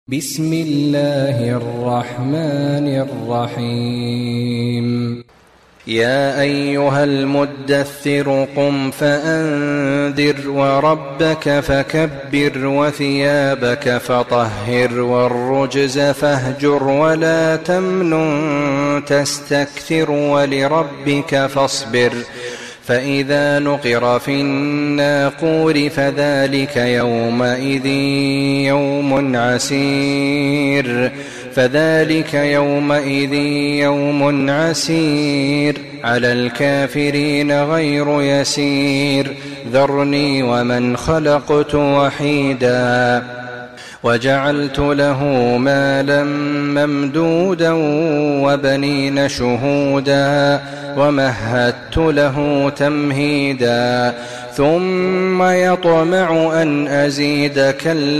بسم الله الرحمن الرحيم يا أيها المدثر قم فأنذر وربك فكبر وثيابك فطهر والرجز فاهجر ولا تمنن تستكثر ولربك فاصبر فإذا نقر في الناقور فذلك يومئذ يوم عسير على الكافرين غير يسير ذرني ومن خلقت وحيدا وجعلت له مالا ممدودا وبنين شهودا ومهدت له تمهيدا ثم يطمع أن أزيد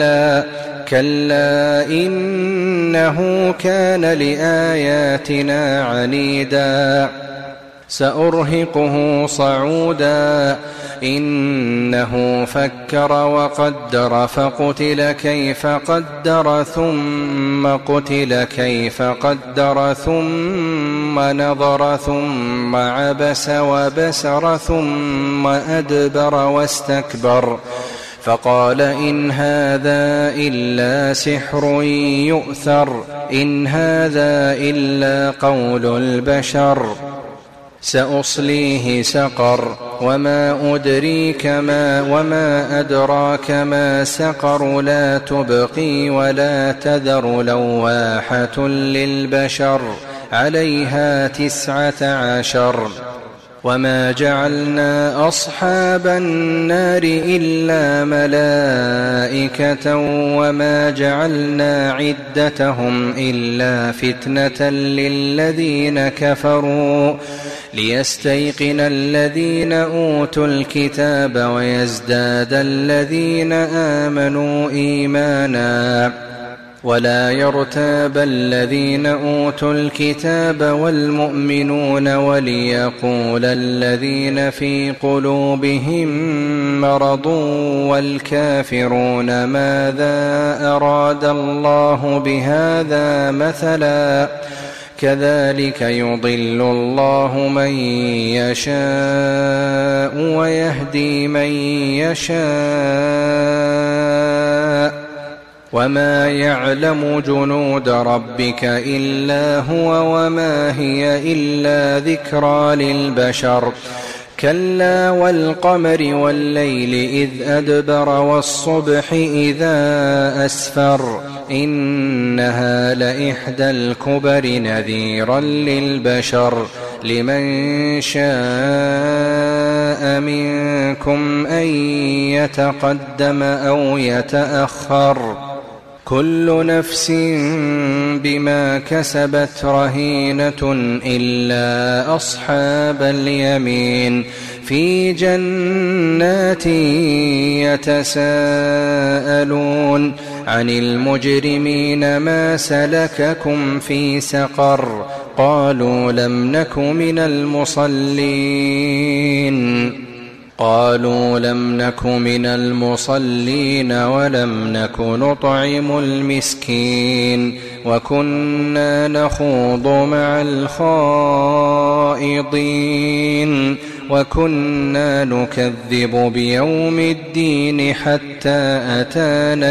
كلا إنه كان لآياتنا عنيدا سأرهقه صعودا إنه فكر وقدر فقتل كيف قدر ثم قتل كيف قدر ثم نظر ثم عبس وبسر ثم أدبر واستكبر فقال إن هذا إلا سحر يؤثر إن هذا إلا قول البشر سأصليه سقر وما أدراك ما سقر لا تبقي ولا تذر لواحة للبشر عليها 19 وما جعلنا أصحاب النار إلا ملائكة وما جعلنا عدتهم إلا فتنة للذين كفروا ليستيقن الذين أوتوا الكتاب ويزداد الذين آمنوا إيمانا ولا يرتاب الذين أوتوا الكتاب والمؤمنون وليقول الذين في قلوبهم مرض والكافرون ماذا أراد الله بهذا مثلا كذلك يضل الله من يشاء ويهدي من يشاء وما يعلم جنود ربك إلا هو وما هي إلا ذكرى للبشر كلا والقمر والليل إذ أدبر والصبح إذا أسفر إنها لإحدى الكبر نذيرا للبشر لمن شاء منكم أن يتقدم أو يتأخر كل نفس بما كسبت رهينة إلا أصحاب اليمين في جنات يتساءلون عن المجرمين ما سلككم في سقر قالوا لم نك من المصلين ولم نك نطعم المسكين وكنا نخوض مع الخائضين وكنا نكذب بيوم الدين حتى أتانا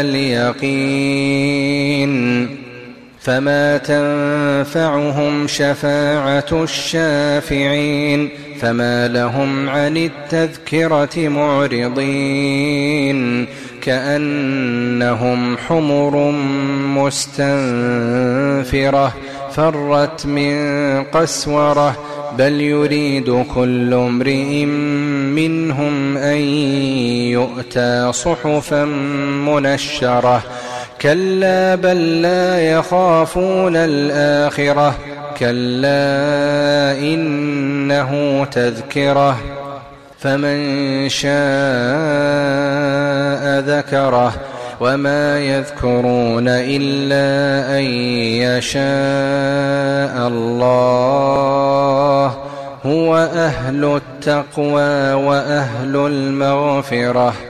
اليقين فما تنفعهم شفاعة الشافعين فما لهم عن التذكرة معرضين كأنهم حمر مستنفرة فرت من قسورة بل يريد كل امرئ منهم أن يؤتى صحفا منشرة كلا بل لا يخافون الآخرة كلا إنه تذكرة فمن شاء ذكره وما يذكرون إلا أن يشاء الله هو أهل التقوى وأهل المغفرة